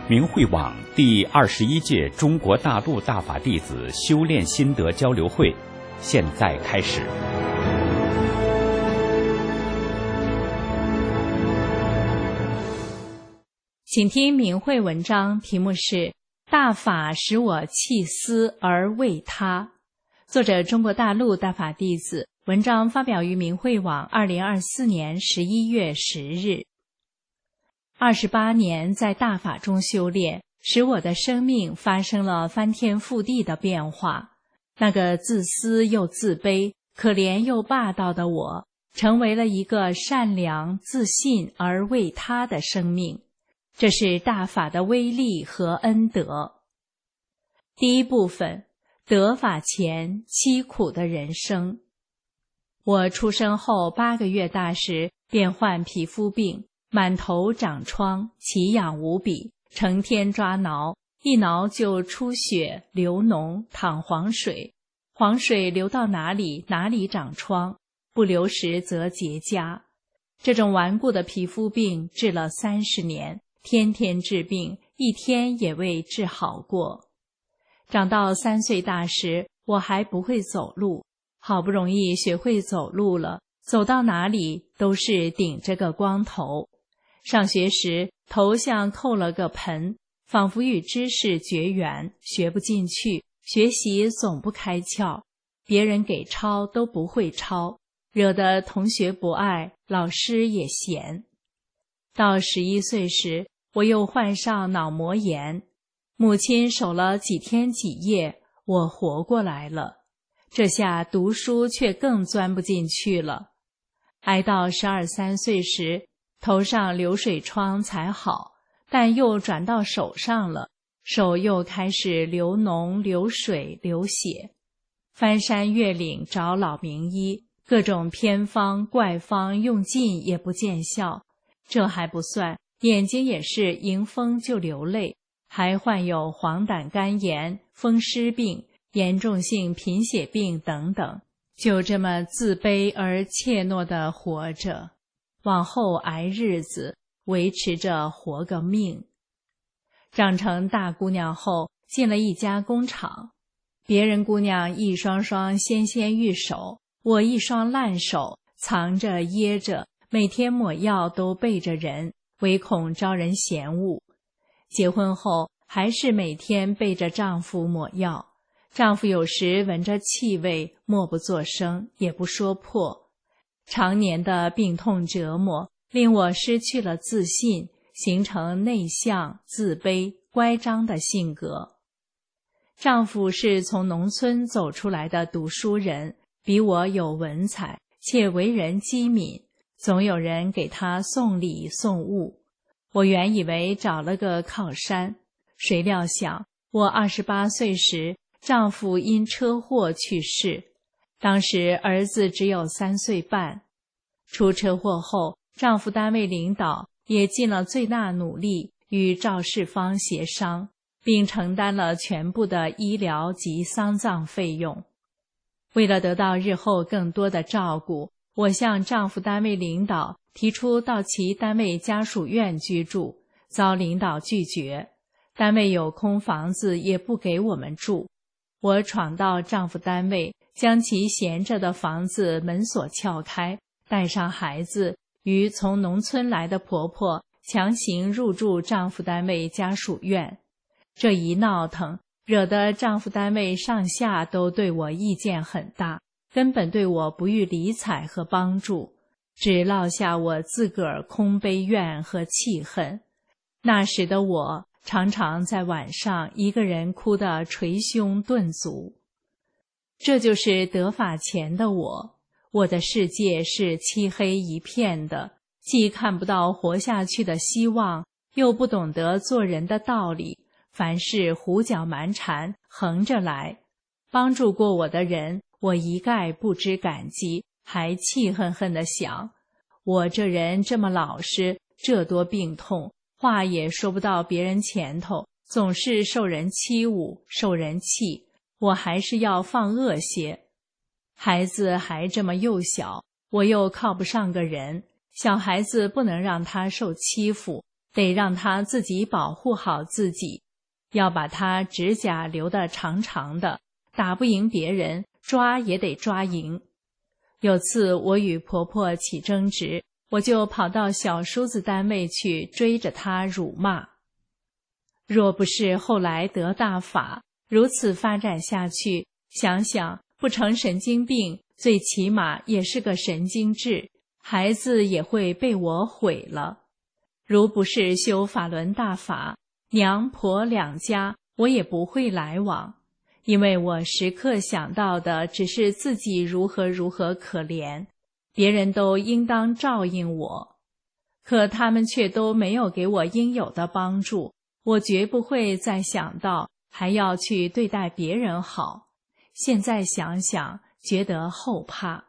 明慧网第21届中国大陆大法弟子修炼心得交流会现在开始。 请听明慧文章，题目是大法使我弃私而为他，作者中国大陆大法弟子，文章发表于明慧网2024年11月10日。28年在大法中修炼，使我的生命发生了翻天覆地的变化。那个自私又自卑、可怜又霸道的我，成为了一个善良、自信而为他的生命。这是大法的威力和恩德。第一部分，得法前凄苦的人生。我出生后8个月大时便患皮肤病，满头长疮，奇痒无比，成天抓挠，一挠就出血、流脓、淌黄水，黄水流到哪里，哪里长疮，不流时则结痂。这种顽固的皮肤病治了30年，天天治病，一天也未治好过。长到3岁大时，我还不会走路，好不容易学会走路了，走到哪里都是顶着个光头。上学时，头像扣了个盆，仿佛与知识绝缘，学不进去，学习总不开窍，别人给抄都不会抄，惹得同学不爱，老师也嫌。到11岁时，我又患上脑膜炎，母亲守了几天几夜，我活过来了。这下读书却更钻不进去了。挨到12、13岁时，头上流水疮才好，但又转到手上了，手又开始流脓、流水、流血。翻山越岭找老名医，各种偏方怪方用尽也不见效。这还不算，眼睛也是迎风就流泪，还患有黄疸肝炎、风湿病、严重性贫血病等等，就这么自卑而怯懦地活着，往后挨日子，维持着活个命。长成大姑娘后，进了一家工厂，别人姑娘一双双纤纤玉手，我一双烂手，藏着掖着，每天抹药都背着人，唯恐招人嫌恶。结婚后还是每天背着丈夫抹药，丈夫有时闻着气味，默不作声，也不说破。常年的病痛折磨，令我失去了自信，形成内向、自卑、乖张的性格。丈夫是从农村走出来的读书人，比我有文采，且为人机敏，总有人给他送礼送物。我原以为找了个靠山，谁料想我28岁时，丈夫因车祸去世，当时儿子只有3岁半。出车祸后，丈夫单位领导也尽了最大努力与赵世芳协商，并承担了全部的医疗及丧葬费用。为了得到日后更多的照顾，我向丈夫单位领导提出到其单位家属院居住，遭领导拒绝。单位有空房子也不给我们住。我闯到丈夫单位，将其闲着的房子门锁撬开，带上孩子，与从农村来的婆婆强行入住丈夫单位家属院。这一闹腾，惹得丈夫单位上下都对我意见很大，根本对我不予理睬和帮助，只落下我自个儿空悲怨和气恨。那时的我常常在晚上一个人哭得捶胸顿足。这就是得法前的我，我的世界是漆黑一片的，既看不到活下去的希望，又不懂得做人的道理，凡事胡搅蛮缠，横着来。帮助过我的人，我一概不知感激，还气恨恨地想，我这人这么老实，这多病痛，话也说不到别人前头，总是受人欺侮，受人气，我还是要放恶些。孩子还这么幼小，我又靠不上个人，小孩子不能让他受欺负， 得让他自己保护好自己，要把他指甲留得长长的，打不赢别人，抓也得抓赢。有次我与婆婆起争执，我就跑到小叔子单位去追着他辱骂。若不是后来得大法，如此发展下去，想想不成神经病，最起码也是个神经质，孩子也会被我毁了。如不是修法轮大法，娘婆两家我也不会来往，因为我时刻想到的只是自己如何如何可怜，别人都应当照应我。可他们却都没有给我应有的帮助，我绝不会再想到还要去对待别人好。现在想想，觉得后怕。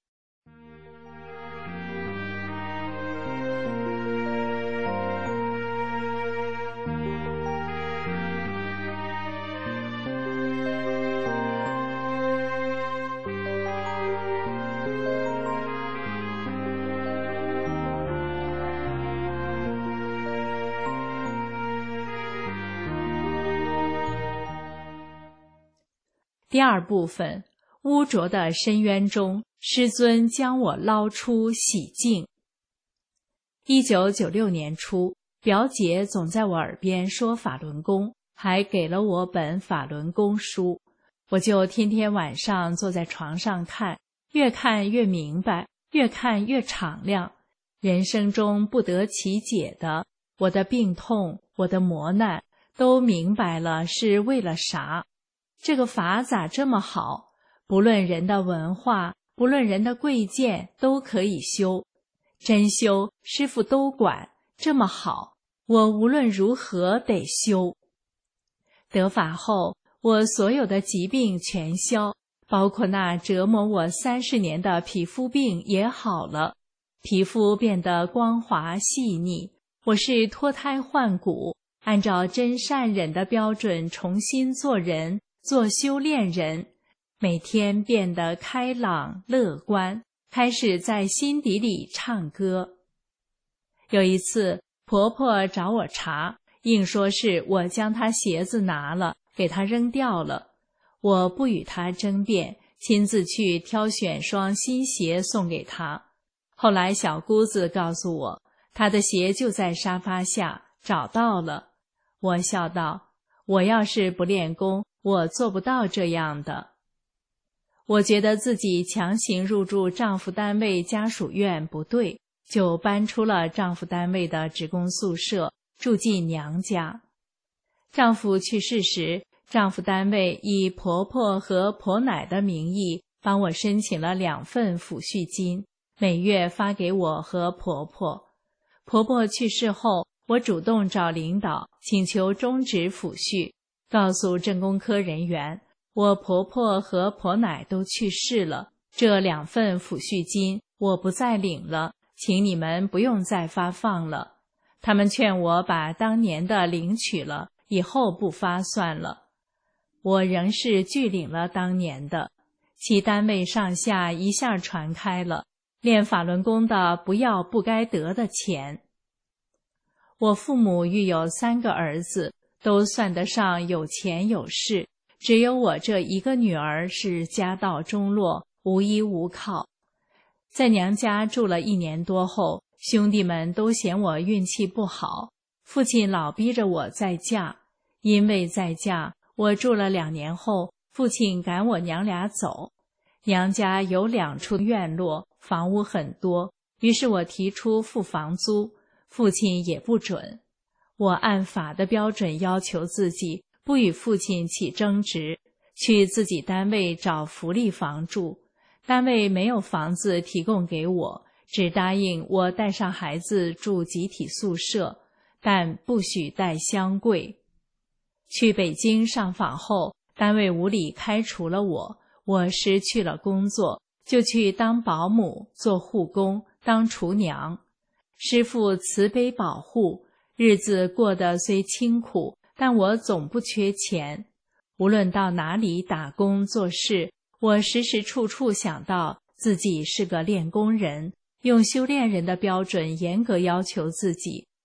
第二部分，污浊的深渊中，师尊将我捞出洗净。1996年初，表姐总在我耳边说法轮功，还给了我本法轮功书，我就天天晚上坐在床上看，越看越明白，越看越敞亮。人生中不得其解的，我的病痛，我的磨难，都明白了是为了啥。这个法咋这么好？不论人的文化，不论人的贵贱，都可以修。真修，师父都管，这么好，我无论如何得修。得法后，我所有的疾病全消，包括那折磨我30年的皮肤病也好了，皮肤变得光滑细腻。我是脱胎换骨，按照真善忍的标准重新做人，做修炼人，每天变得开朗乐观，开始在心底里唱歌。有一次，婆婆找我茬，硬说是我将她鞋子拿了，给她扔掉了。我不与她争辩，亲自去挑选双新鞋送给她。后来小姑子告诉我，她的鞋就在沙发下，找到了。我笑道，我要是不练功，我做不到这样的。我觉得自己强行入住丈夫单位家属院不对，就搬出了丈夫单位的职工宿舍，住进娘家。丈夫去世时，丈夫单位以婆婆和婆奶的名义帮我申请了2份抚恤金，每月发给我和婆婆。婆婆去世后，我主动找领导请求终止抚恤，告诉政工科人员，我婆婆和婆奶都去世了，这2份抚恤金我不再领了，请你们不用再发放了。他们劝我把当年的领取了，以后不发算了。我仍是拒领了当年的，其单位上下一下传开了，练法轮功的不要不该得的钱。我父母育有3个儿子，都算得上有钱有势，只有我这一个女儿是家道中落，无依无靠。在娘家住了1年多后，兄弟们都嫌我运气不好，父亲老逼着我再嫁。因为再嫁，我住了2年后，父亲赶我娘俩走。娘家有2处院落，房屋很多，于是我提出付房租，父亲也不准。我按法的标准要求自己，不与父亲起争执，去自己单位找福利房住。单位没有房子提供给我，只答应我带上孩子住集体宿舍，但不许带箱柜。去北京上访后，单位无理开除了我，我失去了工作，就去当保姆，做护工，当厨娘。师父慈悲保护，日子过得虽清苦，但我总不缺钱。无论到哪里打工做事，我时时处处想到自己是个练功人，用修炼人的标准严格要求自己，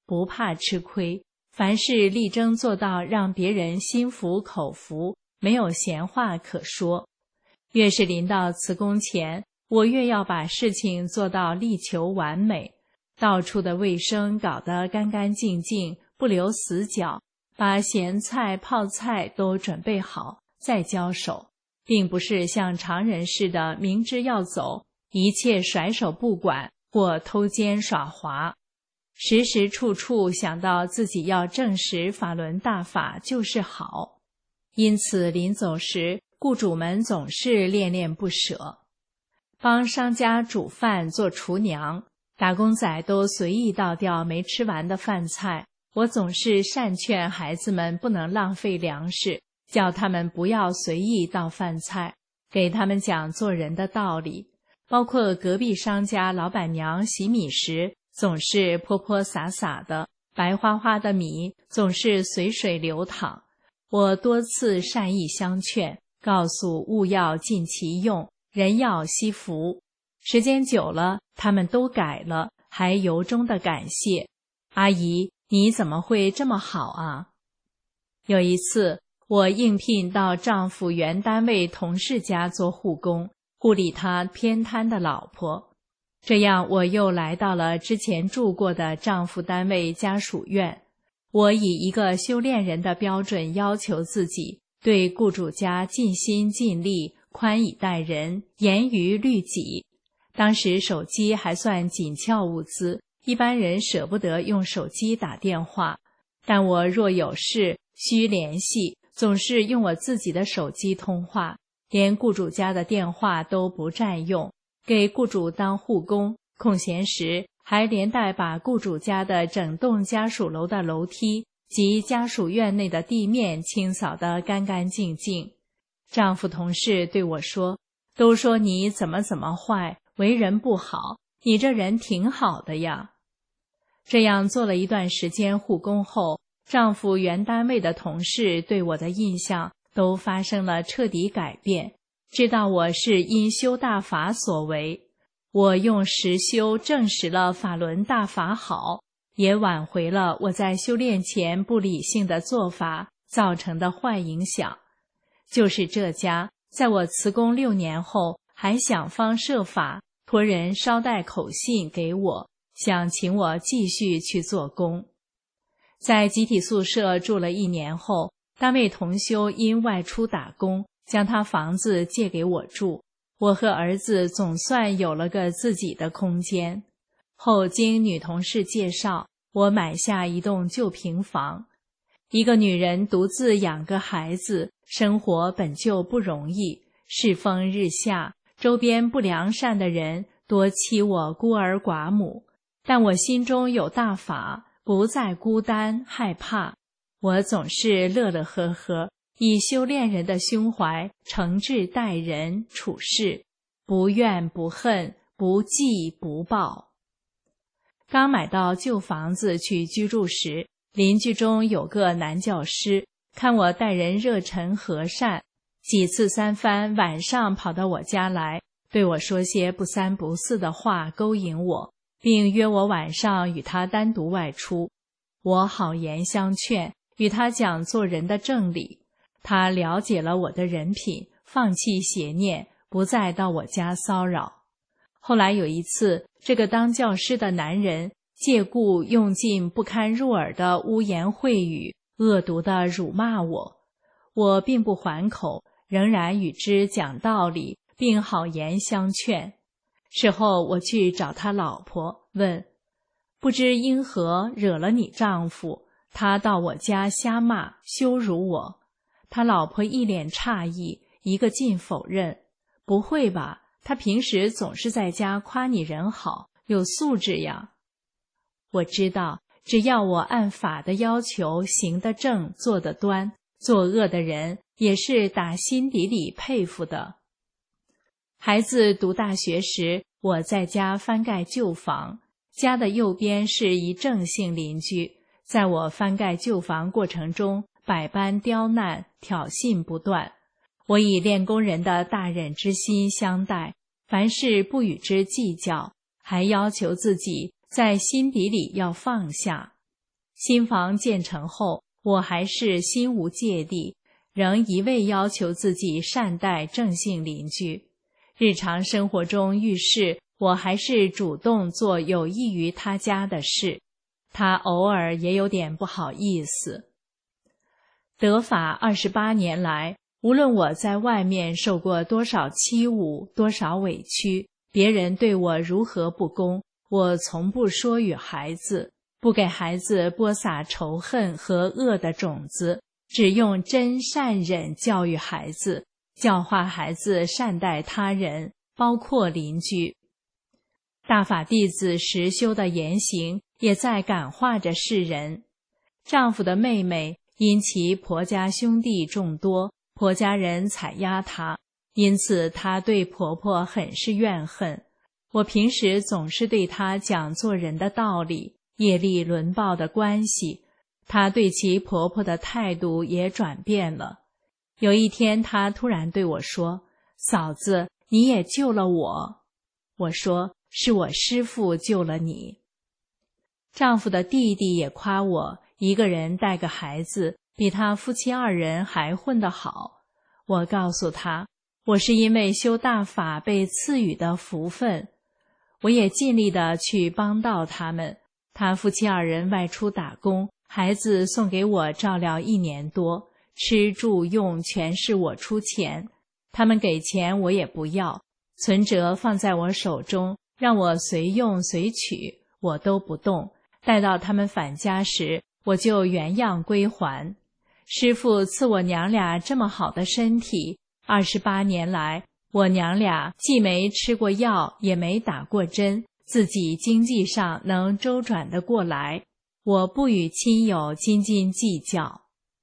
不怕吃亏，凡事力争做到让别人心服口服，没有闲话可说。越是临到辞工前，我越要把事情做到力求完美，到处的卫生搞得干干净净，不留死角，把咸菜泡菜都准备好再交手，并不是像常人似的明知要走，一切甩手不管或偷奸耍滑。时时处处想到自己要证实法轮大法就是好，因此临走时，雇主们总是恋恋不舍。帮商家煮饭做厨娘，打工仔都随意倒掉没吃完的饭菜，我总是善劝孩子们不能浪费粮食，叫他们不要随意倒饭菜，给他们讲做人的道理。包括隔壁商家老板娘洗米时，总是泼泼洒洒的，白花花的米总是随水流淌。我多次善意相劝，告诉物要尽其用，人要惜福。时间久了，他们都改了，还由衷的感谢。阿姨，你怎么会这么好啊？有一次，我应聘到丈夫原单位同事家做护工，护理他偏瘫的老婆。这样我又来到了之前住过的丈夫单位家属院。我以一个修炼人的标准要求自己，对雇主家尽心尽力，宽以待人，严于律己。当时手机还算紧俏物资，一般人舍不得用手机打电话，但我若有事需联系，总是用我自己的手机通话，连雇主家的电话都不占用，给雇主当护工，空闲时还连带把雇主家的整栋家属楼的楼梯及家属院内的地面清扫得干干净净。丈夫同事对我说，都说你怎么坏，为人不好，你这人挺好的呀。这样做了一段时间护工后，丈夫原单位的同事对我的印象都发生了彻底改变，知道我是因修大法所为。我用实修证实了法轮大法好，也挽回了我在修炼前不理性的做法造成的坏影响。就是这家，在我辞工6年后，还想方设法托人捎带口信给我，想请我继续去做工。在集体宿舍住了1年后，单位同修因外出打工，将他房子借给我住，我和儿子总算有了个自己的空间。后经女同事介绍，我买下一栋旧平房。一个女人独自养个孩子，生活本就不容易，世风日下，周边不良善的人多欺我孤儿寡母，但我心中有大法，不再孤单害怕。我总是乐乐呵呵，以修炼人的胸怀诚挚待人处事，不怨不恨，不记不报。刚买到旧房子去居住时，邻居中有个男教师，看我待人热忱和善，几次3番晚上跑到我家来，对我说些不三不四的话勾引我，并约我晚上与他单独外出。我好言相劝，与他讲做人的正理。他了解了我的人品，放弃邪念，不再到我家骚扰。后来有一次，这个当教师的男人借故用尽不堪入耳的污言秽语，恶毒地辱骂我。我并不还口，仍然与之讲道理，并好言相劝。事后我去找他老婆，问不知因何惹了你丈夫，他到我家瞎骂羞辱我。他老婆一脸诧异，一个劲否认，不会吧，他平时总是在家夸你人好，有素质呀。我知道，只要我按法的要求行得正做得端，作恶的人也是打心底里佩服的。孩子读大学时，我在家翻盖旧房，家的右边是一郑姓邻居，在我翻盖旧房过程中，百般刁难，挑衅不断。我以练功人的大忍之心相待，凡事不与之计较，还要求自己在心底里要放下。 新房建成后，我还是心无芥蒂，仍一味要求自己善待正性邻居。日常生活中遇事，我还是主动做有益于他家的事，他偶尔也有点不好意思。得法28年来，无论我在外面受过多少欺侮，多少委屈，别人对我如何不公，我从不说与孩子，不给孩子播撒仇恨和恶的种子，只用真善忍教育孩子，教化孩子善待他人，包括邻居。大法弟子实修的言行也在感化着世人。丈夫的妹妹因其婆家兄弟众多，婆家人采压她，因此她对婆婆很是怨恨。我平时总是对她讲做人的道理，业力轮报的关系，她对其婆婆的态度也转变了。有一天她突然对我说：“嫂子，你也救了我。”我说：“是我师父救了你。”丈夫的弟弟也夸我一个人带个孩子比他夫妻2人还混得好。我告诉他，我是因为修大法被赐予的福分。我也尽力地去帮到他们。他夫妻2人外出打工，孩子送给我照料1年多，吃住用全是我出钱。他们给钱我也不要，存折放在我手中，让我随用随取，我都不动。待到他们返家时，我就原样归还。师父赐我娘俩这么好的身体，28年来，我娘俩既没吃过药，也没打过针，自己经济上能周转得过来。我不与亲友斤斤计较。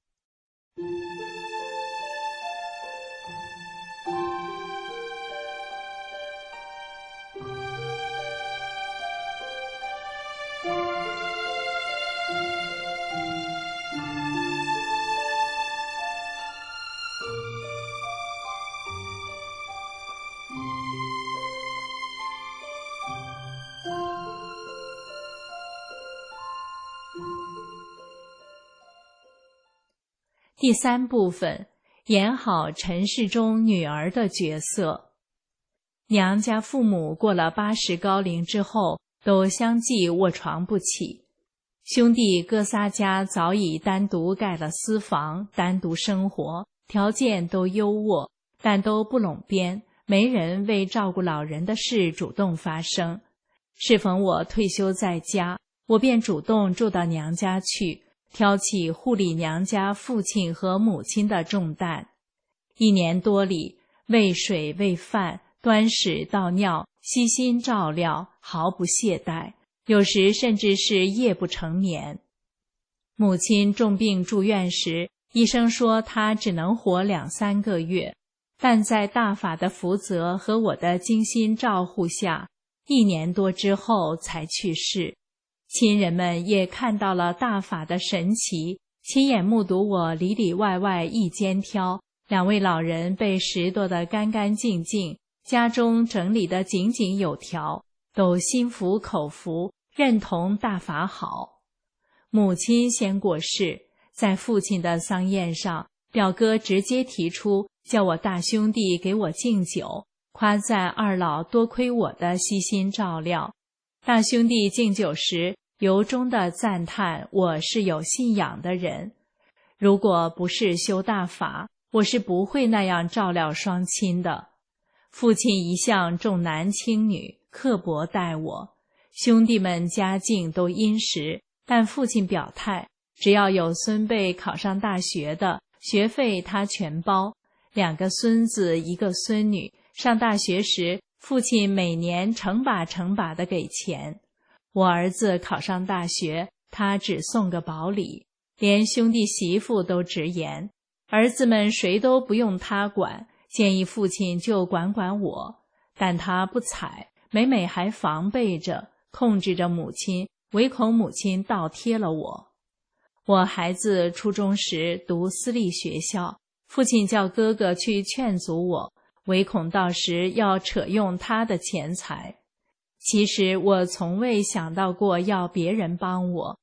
第3部分，演好尘世中女儿的角色。娘家父母过了80高龄之后，都相继卧床不起。兄弟哥仨家早已单独盖了私房，单独生活，条件都优渥，但都不拢边，没人为照顾老人的事主动发声。适逢我退休在家，我便主动住到娘家去，挑起护理娘家父亲和母亲的重担。1年多里，喂水喂饭，端屎倒尿，悉心照料，毫不懈怠，有时甚至是夜不成眠。母亲重病住院时，医生说她只能活2-3个月，但在大法的福泽和我的精心照护下，1年多之后才去世。亲人们也看到了大法的神奇，亲眼目睹我里里外外一肩挑，2位老人被拾掇得干干净净，家中整理得井井有条，都心服口服，认同大法好。母亲先过世，在父亲的丧宴上，表哥直接提出叫我大兄弟给我敬酒，夸赞2老多亏我的悉心照料。大兄弟敬酒时，由衷地赞叹我是有信仰的人。如果不是修大法，我是不会那样照料双亲的。父亲一向重男轻女，刻薄待我。兄弟们家境都殷实，但父亲表态，只要有孙辈考上大学的，学费他全包。2个孙子1个孙女，上大学时，父亲每年成把成把地给钱。我儿子考上大学，他只送个保礼，连兄弟媳妇都直言，儿子们谁都不用他管，建议父亲就管管我。但他不睬，每每还防备着，控制着母亲，唯恐母亲倒贴了我。我孩子初中时读私立学校，父亲叫哥哥去劝阻我，唯恐到时要扯用他的钱财。其实我从未想到过要别人帮我，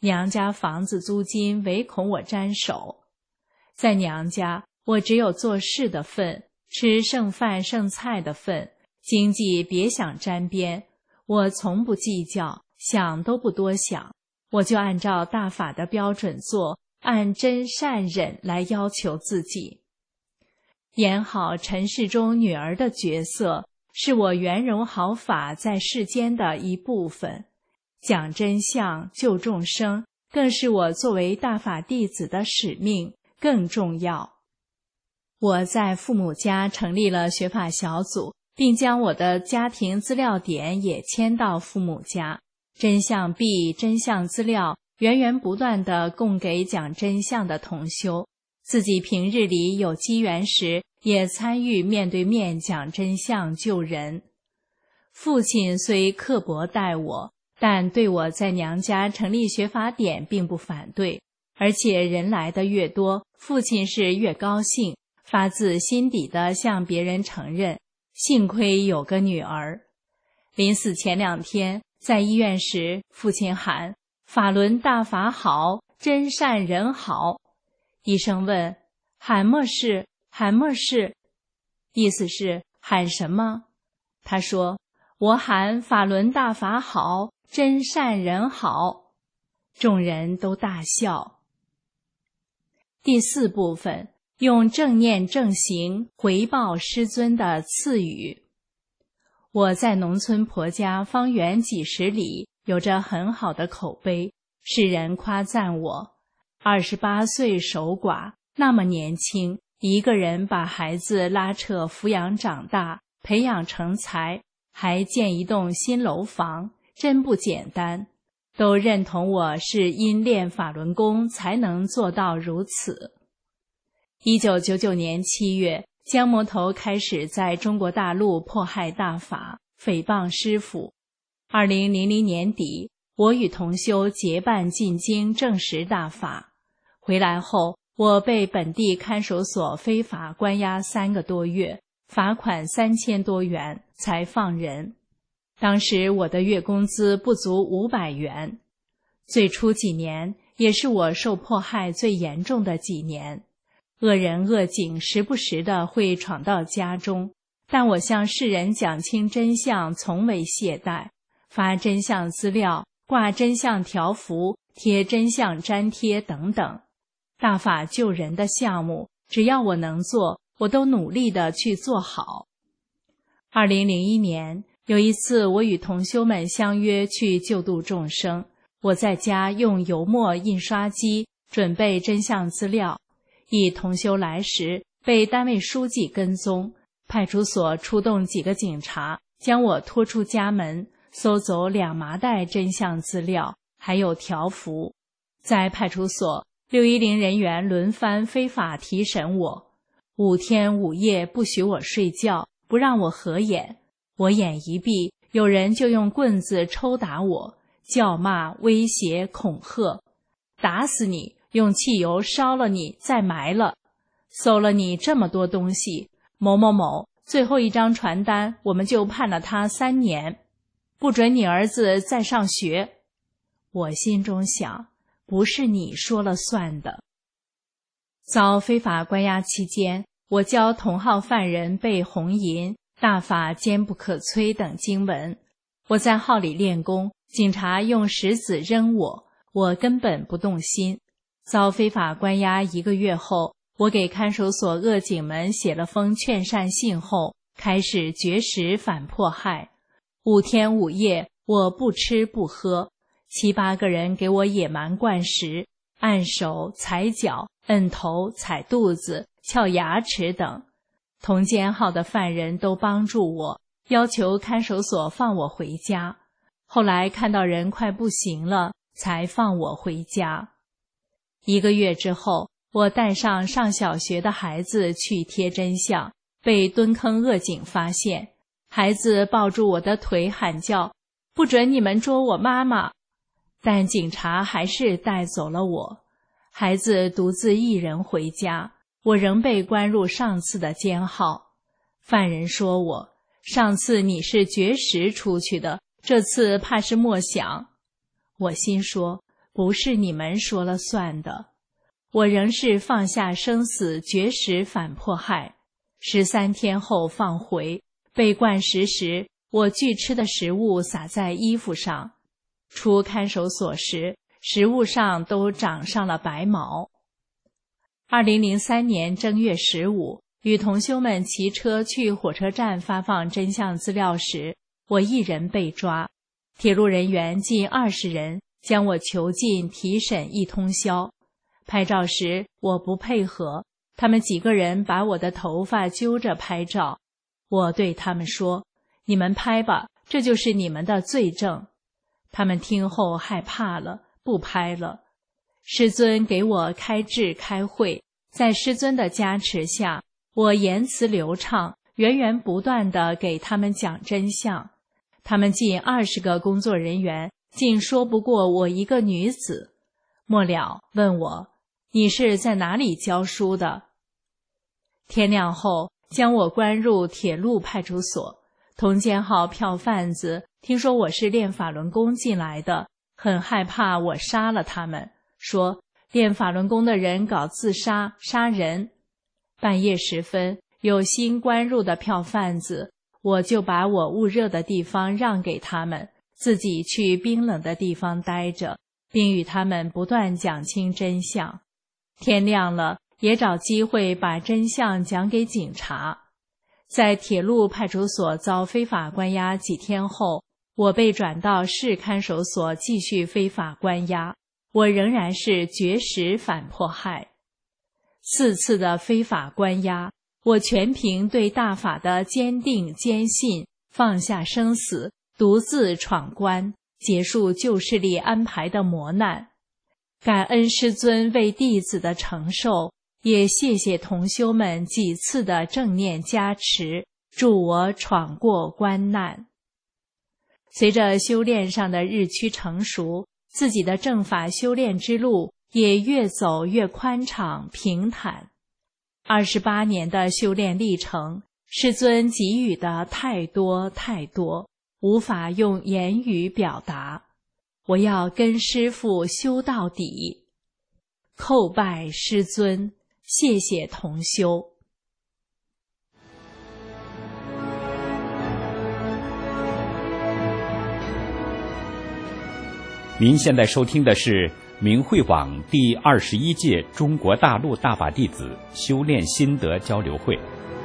娘家房子租金唯恐我沾手。在娘家，我只有做事的份，吃剩饭剩菜的份，经济别想沾边，我从不计较，想都不多想，我就按照大法的标准做，按真善忍来要求自己。演好尘世中女儿的角色，是我圆融好法在世间的一部分，讲真相救众生，更是我作为大法弟子的使命，更重要。我在父母家成立了学法小组，并将我的家庭资料点也迁到父母家，真相币、真相资料源源不断地供给讲真相的同修，自己平日里有机缘时也参与面对面讲真相救人。父亲虽刻薄待我，但对我在娘家成立学法点并不反对，而且人来的越多，父亲是越高兴，发自心底地向别人承认，幸亏有个女儿。临死前2天，在医院时，父亲喊法轮大法好，真善人好。医生问喊么事，喊么事，意思是喊什么？他说我喊法轮大法好，真善人好。众人都大笑。第4部分，用正念正行回报师尊的赐予。我在农村婆家方圆几十里有着很好的口碑，世人夸赞我28岁守寡，那么年轻，一个人把孩子拉扯抚养长大，培养成才，还建一栋新楼房，真不简单，都认同我是因练法轮功才能做到如此。1999年7月，江魔头开始在中国大陆迫害大法，诽谤师父。2000年底，我与同修结伴进京证实大法。回来后，我被本地看守所非法关押3个多月，罚款3000多元才放人。当时我的月工资不足500元。最初几年也是我受迫害最严重的几年，恶人恶警时不时地会闯到家中，但我向世人讲清真相从未懈怠，发真相资料，挂真相条幅，贴真相粘贴等等。大法救人的项目，只要我能做，我都努力地去做好。2001年，有一次我与同修们相约去救度众生，我在家用油墨印刷机准备真相资料，一同修来时被单位书记跟踪，派出所出动几个警察将我拖出家门，搜走2麻袋真相资料，还有条幅。在派出所，610人员轮番非法提审我，5天5夜不许我睡觉，不让我合眼，我眼一闭，有人就用棍子抽打我，叫骂、威胁、恐吓，打死你，用汽油烧了你，再埋了，搜了你这么多东西，某某某，最后一张传单我们就判了他3年，不准你儿子再上学。我心中想，不是你说了算的。遭非法关押期间，我教同号犯人背红银、大法坚不可摧等经文。我在号里练功，警察用石子扔我，我根本不动心。遭非法关押1个月后，我给看守所恶警们写了封劝善信后，开始绝食反迫害。5天5夜，我不吃不喝，7、8个人给我野蛮灌食，按手、踩脚、摁头、踩肚子、撬牙齿等。同监号的犯人都帮助我，要求看守所放我回家。后来看到人快不行了，才放我回家。1个月之后，我带上上小学的孩子去贴真相，被蹲坑恶警发现，孩子抱住我的腿喊叫，不准你们捉我妈妈。但警察还是带走了我，孩子独自一人回家，我仍被关入上次的监号。犯人说我，上次你是绝食出去的，这次怕是莫想。我心说， 不是你们说了算的。我仍是放下生死，绝食反迫害。13天后放回，被灌食时，我拒吃的食物洒在衣服上。出看守所时，食物上都长上了白毛。2003年正月15，与同修们骑车去火车站发放真相资料时，我一人被抓，铁路人员近20人将我囚禁提审一通宵。拍照时我不配合，他们几个人把我的头发揪着拍照。我对他们说：“你们拍吧，这就是你们的罪证。”他们听后害怕了，不拍了。师尊给我开智开会，在师尊的加持下，我言辞流畅，源源不断地给他们讲真相。他们近20个工作人员竟说不过我一个女子。末了问我：“你是在哪里教书的？”天亮后将我关入铁路派出所。同监号票贩子听说我是练法轮功进来的，很害怕我杀了他们，说练法轮功的人搞自杀杀人。半夜时分，有新关入的票贩子，我就把我捂热的地方让给他们，自己去冰冷的地方待着，并与他们不断讲清真相。天亮了，也找机会把真相讲给警察。在铁路派出所遭非法关押几天后，我被转到市看守所继续非法关押，我仍然是绝食反迫害。4次的非法关押，我全凭对大法的坚定坚信，放下生死，独自闯关，结束旧势力安排的磨难。感恩师尊为弟子的承受，也谢谢同修们几次的正念加持，助我闯过关难。随着修炼上的日趋成熟，自己的正法修炼之路也越走越宽敞平坦。28年的修炼历程，师尊给予的太多太多，无法用言语表达。我要跟师父修到底。叩拜师尊，谢谢同修。 您现在收听的是明慧网第21届中国大陆大法弟子修炼心得交流会。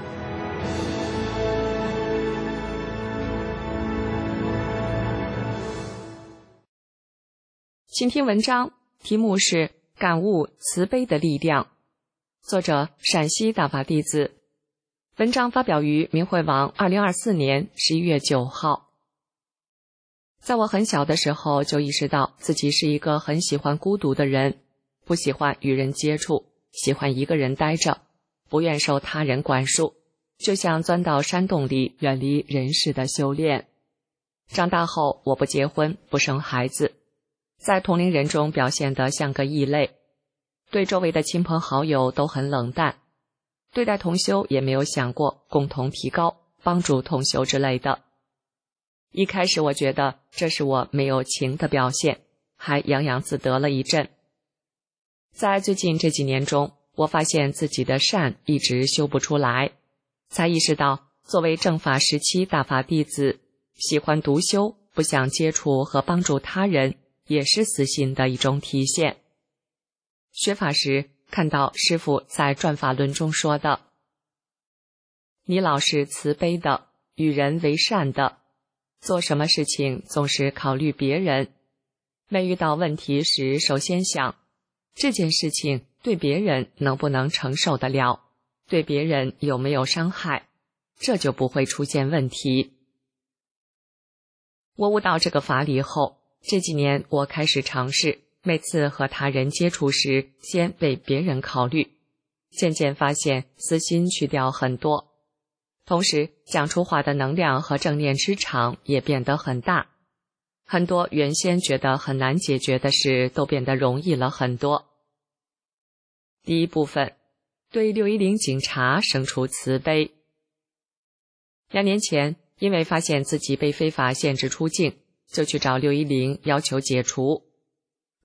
请听文章，题目是感悟慈悲的力量，作者陕西大法弟子。文章发表于明慧网2024年11月9号。在我很小的时候就意识到自己是一个很喜欢孤独的人，不喜欢与人接触，喜欢一个人待着，不愿受他人管束，就像钻到山洞里远离人世的修炼。长大后我不结婚，不生孩子，在同龄人中表现得像个异类，对周围的亲朋好友都很冷淡，对待同修也没有想过共同提高，帮助同修之类的。一开始我觉得这是我没有情的表现，还洋洋自得了一阵。在最近这几年中，我发现自己的善一直修不出来，才意识到作为正法时期大法弟子，喜欢独修，不想接触和帮助他人，也是私心的一种体现。学法时看到师父在转法轮中说的：你老是慈悲的，与人为善的，做什么事情总是考虑别人，每遇到问题时首先想这件事情对别人能不能承受得了，对别人有没有伤害，这就不会出现问题。我悟到这个法理后，这几年我开始尝试每次和他人接触时先为别人考虑，渐渐发现私心去掉很多，同时讲出话的能量和正念之场也变得很大，很多原先觉得很难解决的事都变得容易了很多。第一部分，对610警察生出慈悲。2年前，因为发现自己被非法限制出境，就去找610要求解除。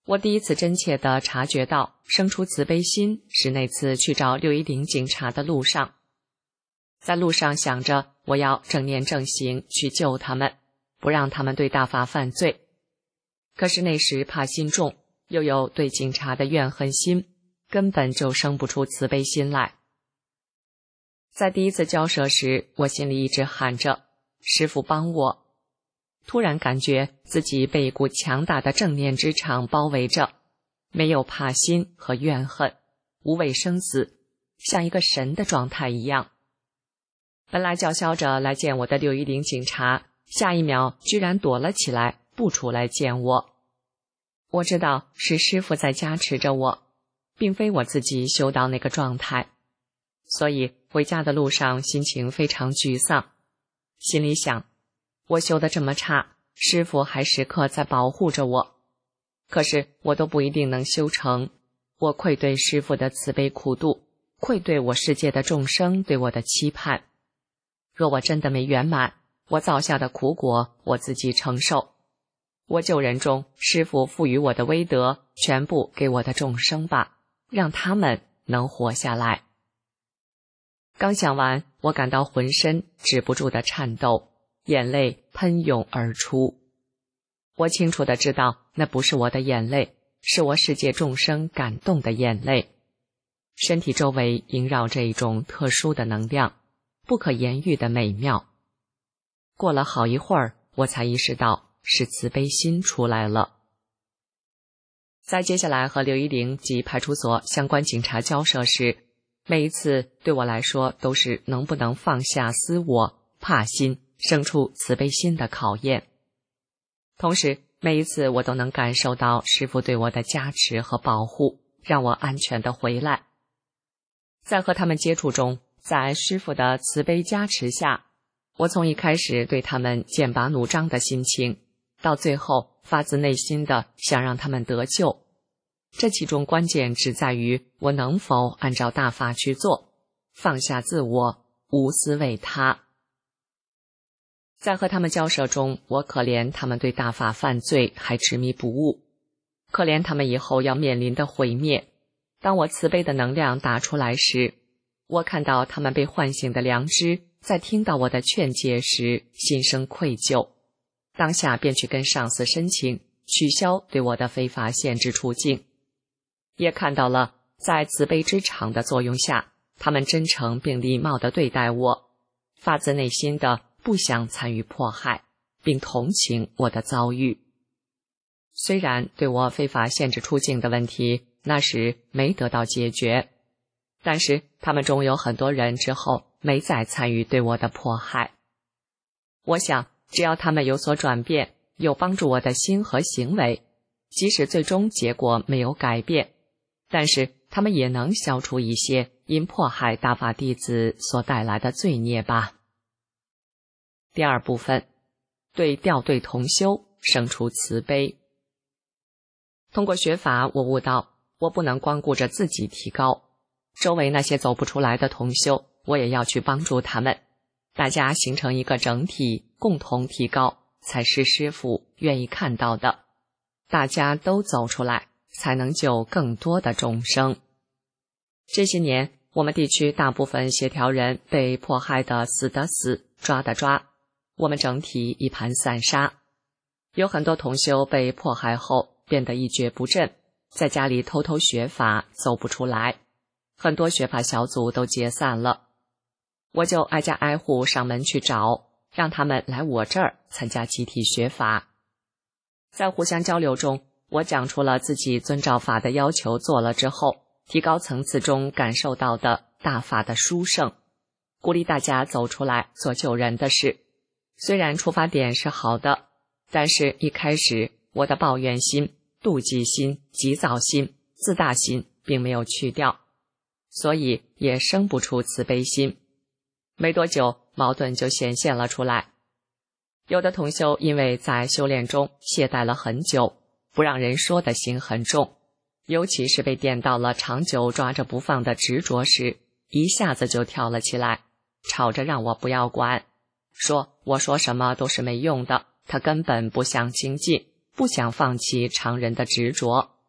我第一次真切地察觉到生出慈悲心是那次去找610警察的路上。在路上想着我要正念正行去救他们，不让他们对大法犯罪。可是那时怕心重，又有对警察的怨恨心，根本就生不出慈悲心来。在第一次交涉时，我心里一直喊着师父帮我，突然感觉自己被一股强大的正念之场包围着，没有怕心和怨恨，无畏生死，像一个神的状态一样。本来叫嚣着来见我的610警察，下一秒居然躲了起来，不出来见我。我知道是师父在加持着我，并非我自己修到那个状态，所以回家的路上心情非常沮丧，心里想，我修得这么差，师父还时刻在保护着我，可是我都不一定能修成，我愧对师父的慈悲苦度，愧对我世界的众生对我的期盼。若我真的没圆满，我造下的苦果我自己承受，我救人中师父赋予我的威德全部给我的众生吧，让他们能活下来。刚想完，我感到浑身止不住的颤抖，眼泪喷涌而出。我清楚地知道那不是我的眼泪，是我世界众生感动的眼泪。身体周围萦绕着一种特殊的能量，不可言喻的美妙。过了好一会儿，我才意识到是慈悲心出来了。在接下来和610及派出所相关警察交涉时，每一次对我来说都是能不能放下私我、怕心、生出慈悲心的考验。同时，每一次我都能感受到师父对我的加持和保护，让我安全地回来。在和他们接触中，在师父的慈悲加持下，我从一开始对他们剑拔弩张的心情，到最后发自内心的想让他们得救。这其中关键只在于我能否按照大法去做，放下自我，无私为他。在和他们交涉中，我可怜他们对大法犯罪还执迷不悟，可怜他们以后要面临的毁灭。当我慈悲的能量打出来时，我看到他们被唤醒的良知在听到我的劝诫时心生愧疚，当下便去跟上司申请取消对我的非法限制处境。也看到了在慈悲之场的作用下，他们真诚并礼貌地对待我，发自内心的不想参与迫害，并同情我的遭遇。虽然对我非法限制出境的问题那时没得到解决，但是他们中有很多人之后没再参与对我的迫害。我想，只要他们有所转变，有帮助我的心和行为，即使最终结果没有改变，但是他们也能消除一些因迫害大法弟子所带来的罪孽吧。第二部分，对调队同修生出慈悲。通过学法，我悟到我不能光顾着自己提高，周围那些走不出来的同修，我也要去帮助他们，大家形成一个整体，共同提高，才是师父愿意看到的。大家都走出来，才能救更多的众生。这些年，我们地区大部分协调人被迫害的死的死，抓的抓，我们整体一盘散沙。有很多同修被迫害后变得一蹶不振，在家里偷偷学法，走不出来，很多学法小组都解散了。我就挨家挨户上门去找，让他们来我这儿参加集体学法。在互相交流中，我讲出了自己遵照法的要求做了之后，提高层次中感受到的大法的殊胜，鼓励大家走出来做救人的事。虽然出发点是好的，但是一开始我的抱怨心、妒忌心、急躁心、自大心并没有去掉，所以也生不出慈悲心。没多久，矛盾就显现了出来。有的同修因为在修炼中懈怠了很久，不让人说的心很重，尤其是被电到了长久抓着不放的执着时，一下子就跳了起来，吵着让我不要管，说我说什么都是没用的，他根本不想精进，不想放弃常人的执着。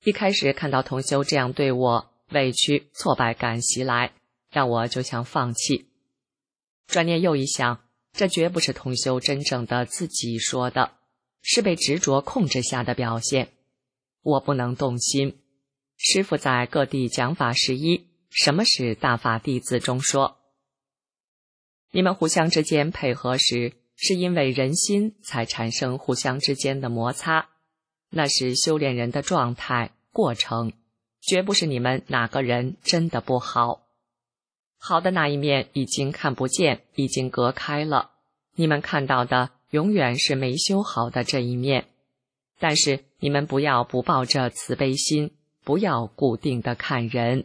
一开始看到同修这样对我，委屈挫败感袭来，让我就想放弃。转念又一想，这绝不是同修真正的自己说的，是被执着控制下的表现。我不能动心。师父在各地讲法11什么是大法弟子中说，你们互相之间配合时，是因为人心才产生互相之间的摩擦，那是修炼人的状态过程，绝不是你们哪个人真的不好。好的那一面已经看不见，已经隔开了，你们看到的永远是没修好的这一面。但是你们不要不抱着慈悲心，不要固定的看人。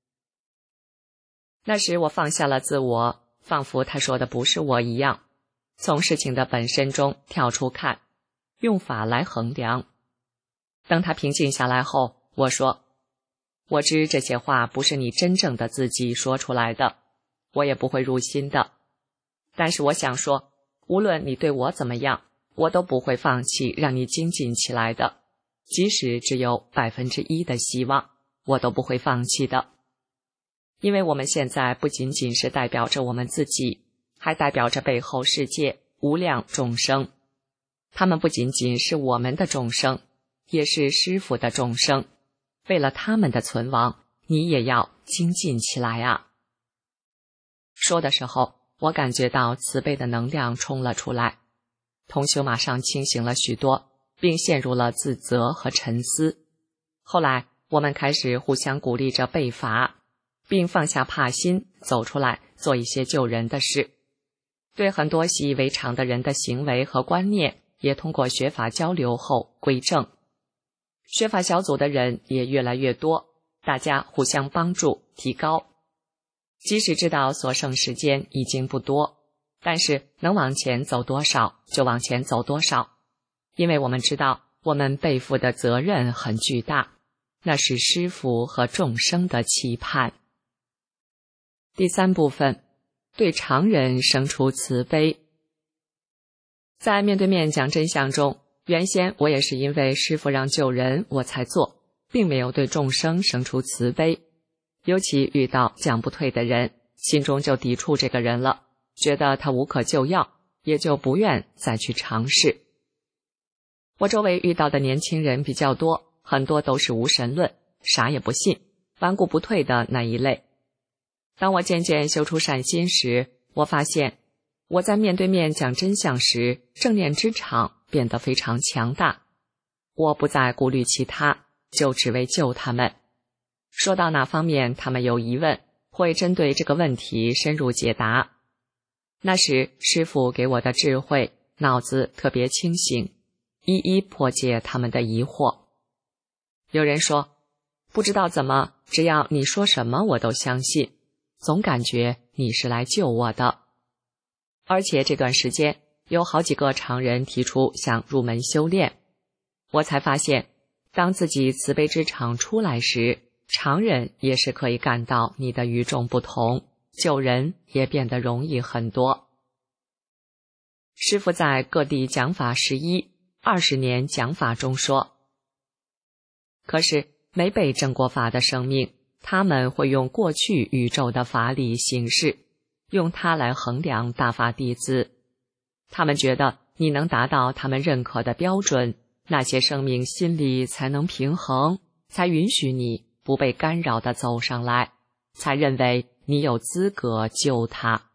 那时我放下了自我，仿佛他说的不是我一样，从事情的本身中跳出看，用法来衡量。等他平静下来后，我说，我知这些话不是你真正的自己说出来的，我也不会入心的。但是我想说，无论你对我怎么样，我都不会放弃让你精进起来的，即使只有1%的希望，我都不会放弃的。因为我们现在不仅仅是代表着我们自己，还代表着背后世界无量众生。他们不仅仅是我们的众生，也是师父的众生。为了他们的存亡，你也要精进起来啊！说的时候，我感觉到慈悲的能量冲了出来，同修马上清醒了许多，并陷入了自责和沉思。后来我们开始互相鼓励着背法，并放下怕心，走出来做一些救人的事。对很多习以为常的人的行为和观念，也通过学法交流后归正。学法小组的人也越来越多，大家互相帮助提高。即使知道所剩时间已经不多，但是能往前走多少就往前走多少，因为我们知道我们背负的责任很巨大，那是师父和众生的期盼。第3部分，对常人生出慈悲。在面对面讲真相中，原先我也是因为师父让救人我才做，并没有对众生生出慈悲。尤其遇到讲不退的人，心中就抵触这个人了，觉得他无可救药，也就不愿再去尝试。我周围遇到的年轻人比较多，很多都是无神论，啥也不信，顽固不退的那一类。当我渐渐修出善心时，我发现我在面对面讲真相时，正念之场变得非常强大。我不再顾虑其他，就只为救他们。说到哪方面他们有疑问，会针对这个问题深入解答。那时师父给我的智慧，脑子特别清醒，一一破解他们的疑惑。有人说，不知道怎么，只要你说什么我都相信，总感觉你是来救我的。而且这段时间有好几个常人提出想入门修炼，我才发现，当自己慈悲之场出来时，常人也是可以感到你的与众不同，救人也变得容易很多。师父在各地讲法11-20年讲法中说，可是没被证过法的生命，他们会用过去宇宙的法理行事，用它来衡量大法弟子。他们觉得你能达到他们认可的标准，那些生命心里才能平衡，才允许你不被干扰地走上来，才认为你有资格救他。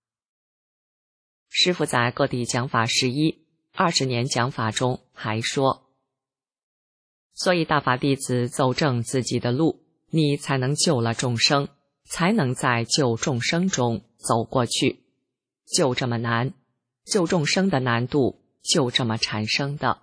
师父在各地讲法11-20年讲法中还说，所以大法弟子走正自己的路，你才能救了众生，才能在救众生中走过去。就这么难，救众生的难度就这么产生的。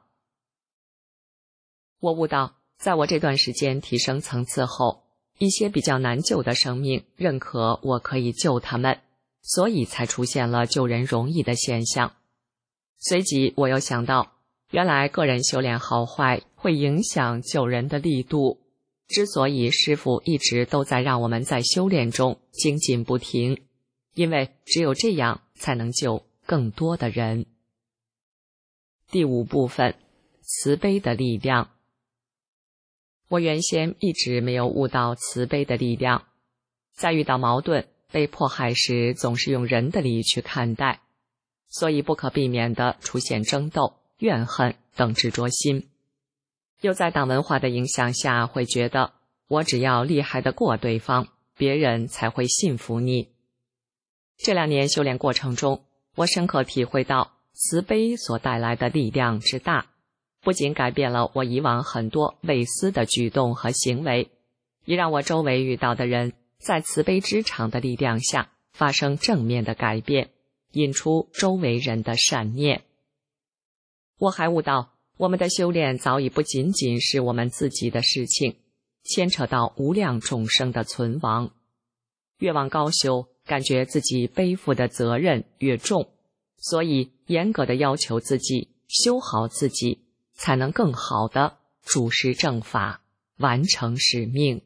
我悟到，在我这段时间提升层次后，一些比较难救的生命认可我可以救他们，所以才出现了救人容易的现象。随即我又想到，原来个人修炼好坏会影响救人的力度。之所以师父一直都在让我们在修炼中精进不停，因为只有这样才能救更多的人。第5部分，慈悲的力量。 我原先一直没有悟到慈悲的力量，在遇到矛盾、被迫害时，总是用人的力去看待，所以不可避免地出现争斗、怨恨等执着心。又在党文化的影响下，会觉得我只要厉害得过对方，别人才会信服你。这2年修炼过程中，我深刻体会到慈悲所带来的力量之大，不仅改变了我以往很多未思的举动和行为，也让我周围遇到的人在慈悲之长的力量下发生正面的改变，引出周围人的善念。我还悟到，我们的修炼早已不仅仅是我们自己的事情，牵扯到无量众生的存亡。越往高修，感觉自己背负的责任越重，所以严格地要求自己，修好自己，才能更好地主持正法，完成使命。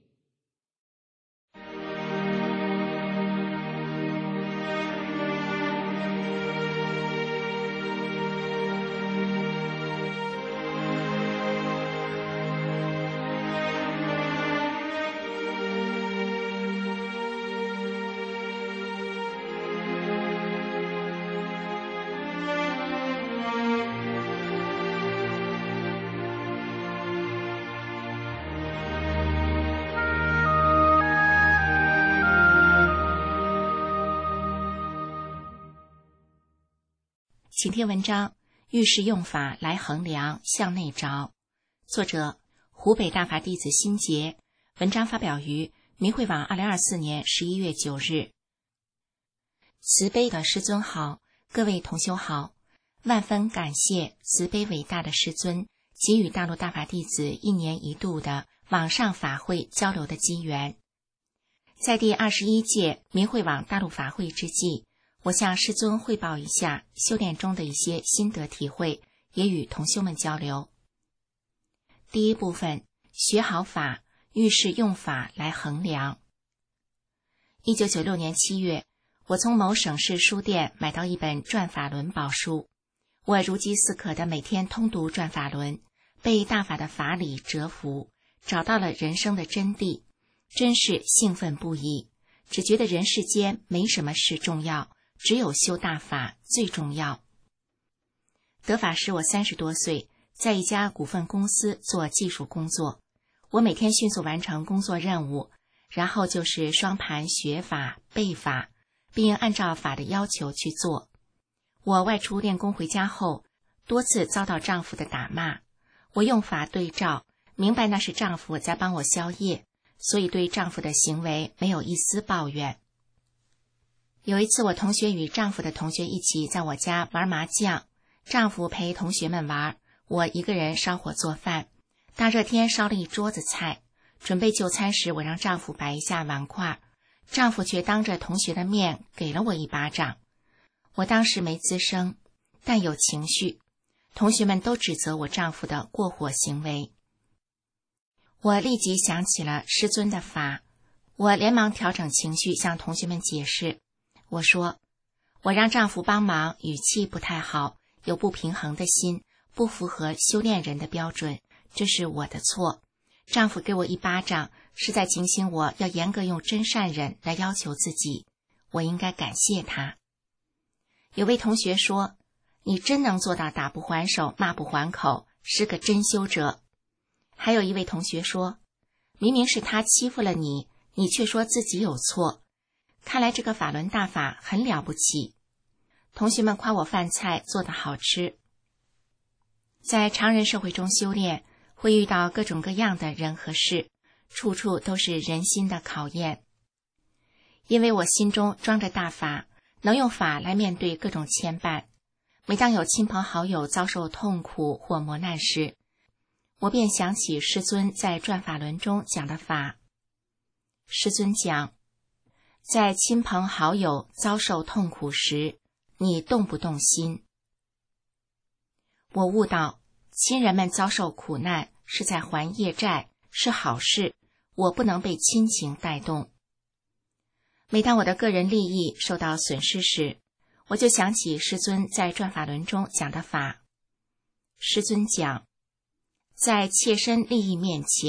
请听文章：遇事用法来衡量，向内着。作者：湖北大法弟子辛杰。文章发表于明慧网2024年11月9日。慈悲的师尊好，各位同修好，万分感谢慈悲伟大的师尊给予大陆大法弟子1年1度的网上法会交流的机缘。在第21届明慧网大陆法会之际，我向师尊汇报一下修炼中的一些心得体会，也与同修们交流。第一部分，学好法，遇事用法来衡量。1996年7月，我从某省市书店买到一本转法轮宝书，我如饥似渴地每天通读转法轮，被大法的法理折服，找到了人生的真谛，真是兴奋不已，只觉得人世间没什么事重要，只有修大法最重要。得法时我30多岁，在一家股份公司做技术工作，我每天迅速完成工作任务，然后就是双盘学法背法，并按照法的要求去做。我外出练功回家后，多次遭到丈夫的打骂，我用法对照，明白那是丈夫在帮我消业，所以对丈夫的行为没有一丝抱怨。有一次，我同学与丈夫的同学一起在我家玩麻将，丈夫陪同学们玩，我一个人烧火做饭。大热天烧了一桌子菜，准备就餐时，我让丈夫摆一下碗筷，丈夫却当着同学的面给了我一巴掌。我当时没吱声，但有情绪，同学们都指责我丈夫的过火行为。我立即想起了师尊的法，我连忙调整情绪，向同学们解释。我说，我让丈夫帮忙，语气不太好，有不平衡的心，不符合修炼人的标准，这是我的错。丈夫给我一巴掌，是在警醒我要严格用真善忍来要求自己，我应该感谢他。有位同学说，你真能做到打不还手，骂不还口，是个真修者。还有一位同学说，明明是他欺负了你，你却说自己有错。看来这个法轮大法很了不起。同学们夸我饭菜做得好吃。在常人社会中修炼，会遇到各种各样的人和事，处处都是人心的考验。因为我心中装着大法，能用法来面对各种牵绊。每当有亲朋好友遭受痛苦或磨难时，我便想起师尊在转法轮中讲的法。师尊讲，在亲朋好友遭受痛苦时，你动不动心？我悟到，亲人们遭受苦难是在还业债，是好事，我不能被亲情带动。每当我的个人利益受到损失时，我就想起师尊在转法轮中讲的法。师尊讲，在切身利益面前，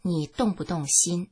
你动不动心？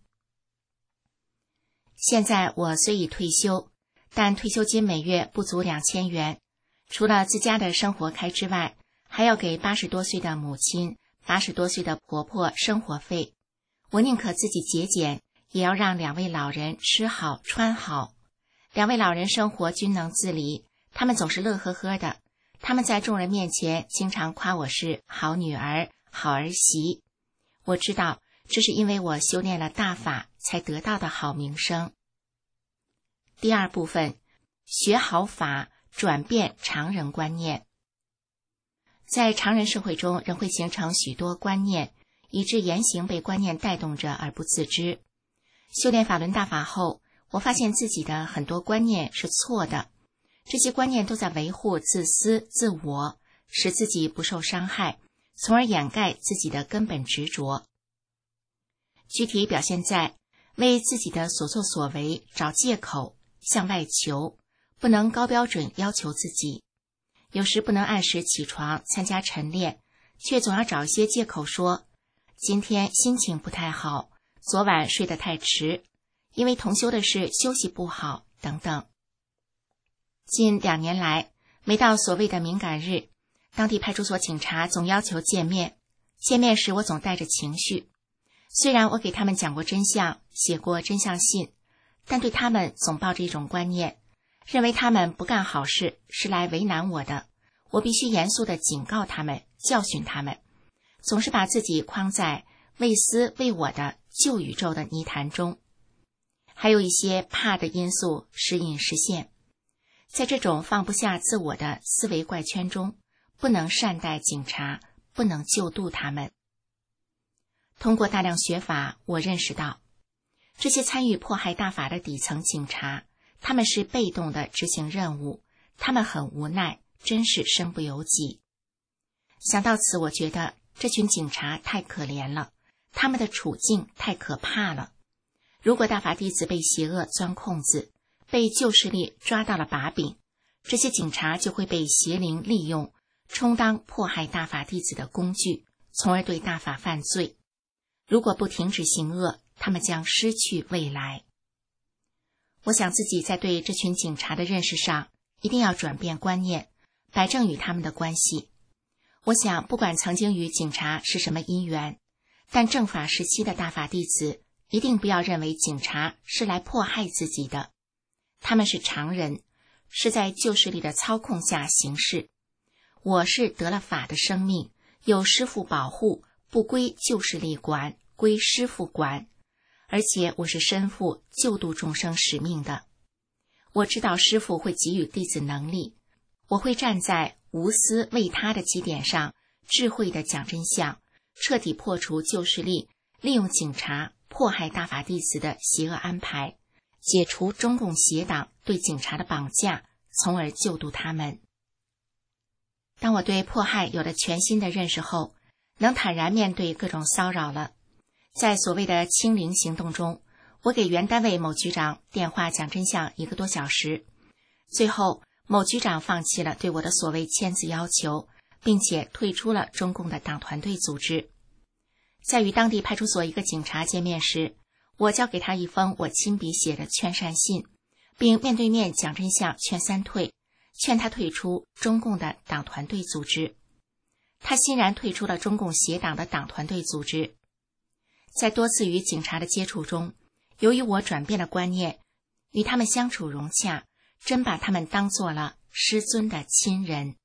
现在我虽已退休，但退休金每月不足2000元，除了自家的生活开支外，还要给80多岁的母亲、80多岁的婆婆生活费。我宁可自己节俭，也要让2位老人吃好穿好。2位老人生活均能自理，他们总是乐呵呵的。他们在众人面前经常夸我是好女儿、好儿媳。我知道这是因为我修炼了大法才得到的好名声。第二部分，学好法，转变常人观念。在常人社会中，人会形成许多观念，以致言行被观念带动着而不自知。修炼法轮大法后，我发现自己的很多观念是错的，这些观念都在维护自私自我，使自己不受伤害，从而掩盖自己的根本执着。具体表现在为自己的所作所为找借口，向外求，不能高标准要求自己。有时不能按时起床参加晨练，却总要找一些借口说今天心情不太好，昨晚睡得太迟，因为同修的事休息不好等等。近2年来，每到所谓的敏感日，当地派出所警察总要求见面。见面时我总带着情绪，虽然我给他们讲过真相，写过真相信，但对他们总抱着一种观念，认为他们不干好事是来为难我的，我必须严肃地警告他们，教训他们，总是把自己框在为私为我的旧宇宙的泥潭中。还有一些怕的因素时隐时现，在这种放不下自我的思维怪圈中，不能善待警察，不能救度他们。通过大量学法，我认识到这些参与迫害大法的底层警察，他们是被动的执行任务，他们很无奈，真是身不由己。想到此，我觉得这群警察太可怜了，他们的处境太可怕了。如果大法弟子被邪恶钻空子，被旧势力抓到了把柄，这些警察就会被邪灵利用，充当迫害大法弟子的工具，从而对大法犯罪。如果不停止行恶，他们将失去未来。我想自己在对这群警察的认识上，一定要转变观念，摆正与他们的关系。我想不管曾经与警察是什么因缘，但正法时期的大法弟子一定不要认为警察是来迫害自己的，他们是常人，是在旧势力的操控下行事。我是得了法的生命，有师父保护，不归旧势力管，归师父管，而且我是身负救度众生使命的。我知道师父会给予弟子能力，我会站在无私为他的基点上，智慧的讲真相，彻底破除旧势力利用警察迫害大法弟子的邪恶安排，解除中共邪党对警察的绑架，从而救度他们。当我对迫害有了全新的认识后，能坦然面对各种骚扰了。在所谓的清零行动中，我给原单位某局长电话讲真相1个多小时，最后某局长放弃了对我的所谓签字要求，并且退出了中共的党团队组织。在与当地派出所一个警察见面时，我交给他一封我亲笔写的劝善信，并面对面讲真相劝3退，劝他退出中共的党团队组织。他欣然退出了中共邪党的党团队组织。在多次与警察的接触中，由于我转变了观念，与他们相处融洽，真把他们当作了师尊的亲人。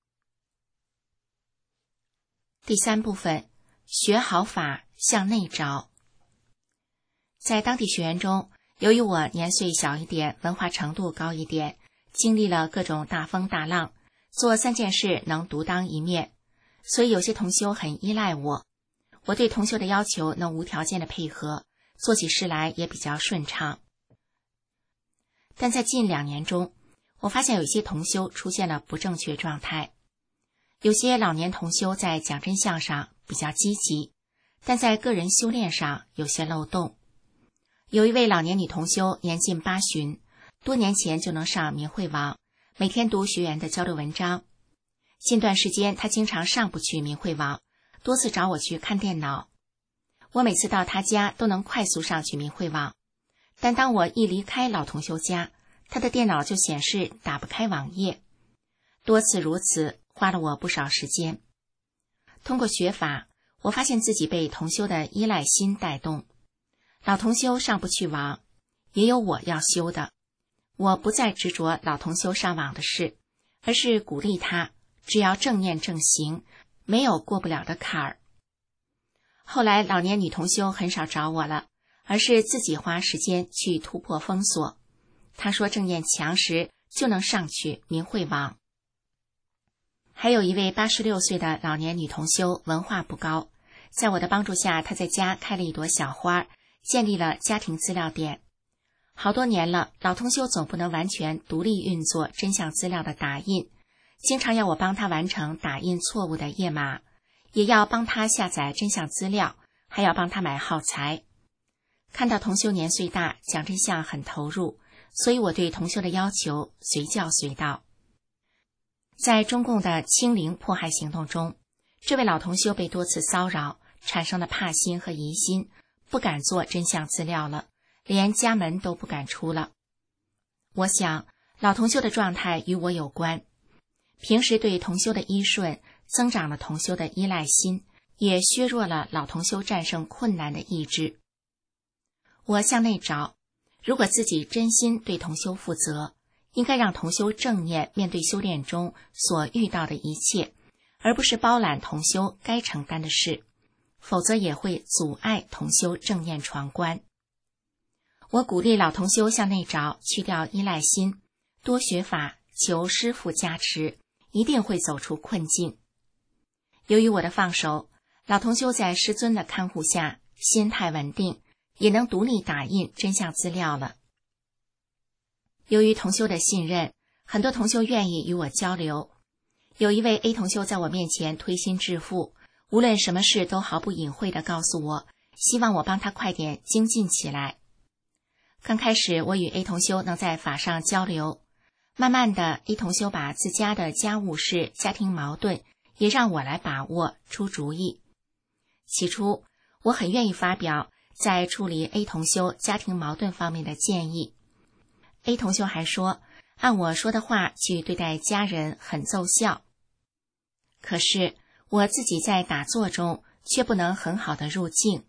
第3部分，学好法，向内找。在当地学员中，由于我年岁小一点，文化程度高一点，经历了各种大风大浪，做3件事能独当一面，所以有些同修很依赖我。我对同修的要求能无条件的配合，做起事来也比较顺畅。但在近2年中，我发现有些同修出现了不正确状态。有些老年同修在讲真相上比较积极，但在个人修炼上有些漏洞。有一位老年女同修年近80旬，多年前就能上明慧网，每天读学员的交流文章。近段时间她经常上不去明慧网，多次找我去看电脑。 我每次到他家都能快速上去明慧网，但当我一离开老同修家，他的电脑就显示打不开网页。多次如此，花了我不少时间。通过学法，我发现自己被同修的依赖心带动。老同修上不去网，也有我要修的。我不再执着老同修上网的事，而是鼓励他，只要正念正行，没有过不了的坎儿。后来老年女同修很少找我了，而是自己花时间去突破封锁。她说正念强时就能上去明慧网。还有一位86岁的老年女同修，文化不高，在我的帮助下，她在家开了一朵小花，建立了家庭资料点。好多年了，老同修总不能完全独立运作真相资料的打印，经常要我帮他完成打印错误的页码，也要帮他下载真相资料，还要帮他买耗材。看到同修年岁大，讲真相很投入，所以我对同修的要求随叫随到。在中共的清零迫害行动中，这位老同修被多次骚扰，产生了怕心和疑心，不敢做真相资料了，连家门都不敢出了。我想老同修的状态与我有关，平时对同修的依顺增长了同修的依赖心，也削弱了老同修战胜困难的意志。我向内找，如果自己真心对同修负责，应该让同修正念面对修炼中所遇到的一切，而不是包揽同修该承担的事，否则也会阻碍同修正念闯关。我鼓励老同修向内找，去掉依赖心，多学法，求师父加持，一定会走出困境。由于我的放手，老同修在师尊的看护下，心态稳定，也能独立打印真相资料了。由于同修的信任，很多同修愿意与我交流。有一位 A 同修在我面前推心置腹，无论什么事都毫不隐晦地告诉我，希望我帮他快点精进起来。刚开始我与 A 同修能在法上交流，慢慢的 A 同修把自家的家务事、家庭矛盾也让我来把握出主意。起初我很愿意发表在处理 A 同修家庭矛盾方面的建议。A 同修还说，按我说的话去对待家人很奏效。可是我自己在打坐中却不能很好的入境，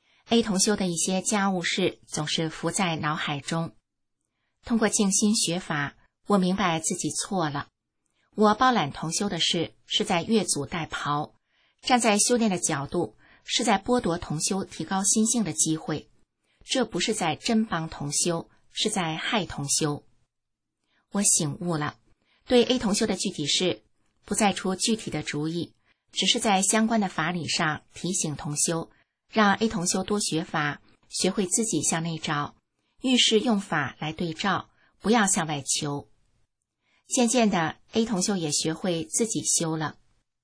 A 同修的一些家务事总是浮在脑海中。通过静心学法，我明白自己错了。我包揽同修的事是在越俎代庖，站在修炼的角度是在剥夺同修提高心性的机会，这不是在真帮同修，是在害同修。我醒悟了，对 A 同修的具体事不再出具体的主意，只是在相关的法理上提醒同修，让 A 同修多学法，学会自己向内找，遇事用法来对照，不要向外求。渐渐的 A 同修也学会自己修了。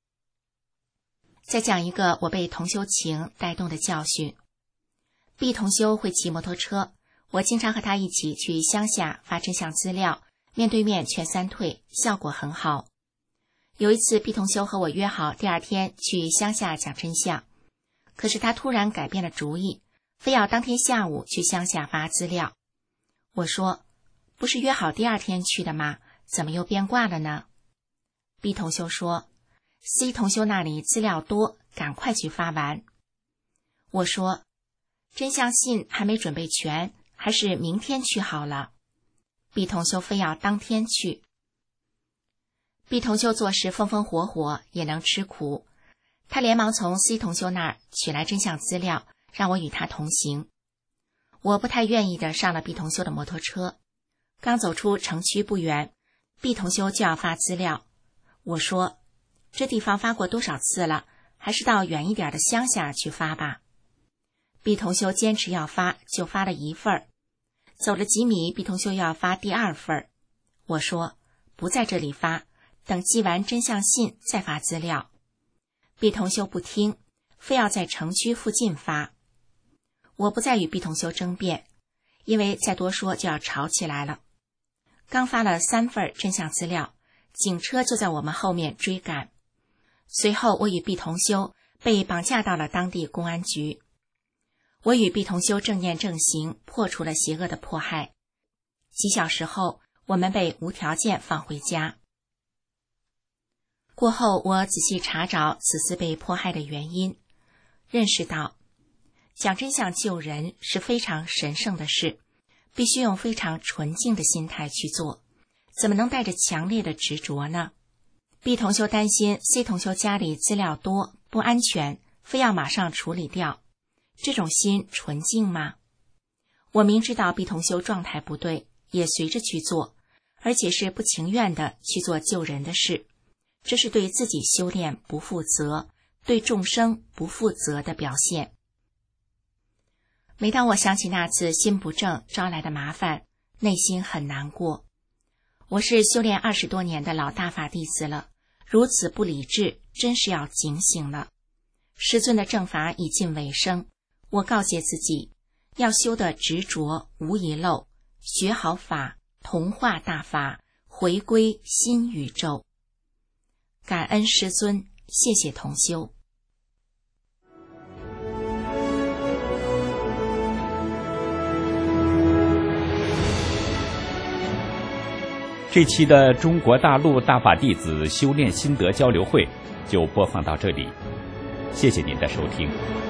再讲一个我被同修情带动的教训。 B 同修会骑摩托车，我经常和他一起去乡下发真相资料，面对面劝三退，效果很好。有一次 B 同修和我约好第二天去乡下讲真相，可是他突然改变了主意，非要当天下午去乡下发资料。我说，不是约好第二天去的吗？怎么又变卦了呢？ B 同修说， C 同修那里资料多，赶快去发完。我说，真相信还没准备全，还是明天去好了。 B 同修非要当天去。 B 同修做事风风火火，也能吃苦，他连忙从 C 同修那儿取来真相资料，让我与他同行。我不太愿意的上了 B 同修的摩托车，刚走出城区不远， B 同修就要发资料。我说，这地方发过多少次了，还是到远一点的乡下去发吧。 B 同修坚持要发，就发了一份。走了几米， B 同修要发第二份。我说，不在这里发，等寄完真相信再发资料。 B 同修不听，非要在城区附近发。我不再与 B 同修争辩，因为再多说就要吵起来了。刚发了3份真相资料，警车就在我们后面追赶。随后我与 B 同修被绑架到了当地公安局。 我与毕同修正念正行，破除了邪恶的迫害。几小时后，我们被无条件放回家。过后，我仔细查找此次被迫害的原因，认识到讲真相救人是非常神圣的事，必须用非常纯净的心态去做，怎么能带着强烈的执着呢？毕同修担心 C 同修家里资料多，不安全，非要马上处理掉，这种心纯净吗？我明知道毕同修状态不对，也随着去做，而且是不情愿的去做救人的事，这是对自己修炼不负责，对众生不负责的表现。每当我想起那次心不正招来的麻烦，内心很难过。我是修炼20多年的老大法弟子了，如此不理智，真是要警醒了。师尊的正法已近尾声，我告诫自己，要修的执着无遗漏，学好法，同化大法，回归新宇宙。感恩师尊，谢谢同修。 这期的中国大陆大法弟子修炼心得交流会就播放到这里，谢谢您的收听。